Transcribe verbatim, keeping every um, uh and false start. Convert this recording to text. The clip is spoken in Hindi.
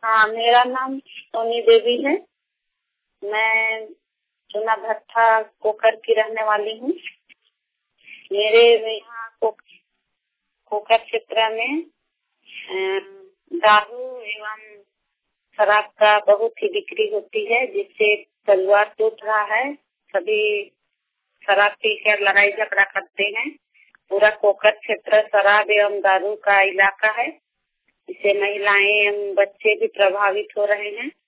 हाँ, मेरा नाम सोनी देवी है। मैं चुना भट्टा कोकर की रहने वाली हूँ। मेरे यहाँ को, कोकर क्षेत्र में दारू एवं शराब का बहुत ही बिक्री होती है, जिससे परिवार टूट रहा है। सभी शराब पीकर लड़ाई झगड़ा करते हैं। पूरा कोकर क्षेत्र शराब एवं दारू का इलाका है। इससे महिलाएं एवं बच्चे भी प्रभावित हो रहे हैं।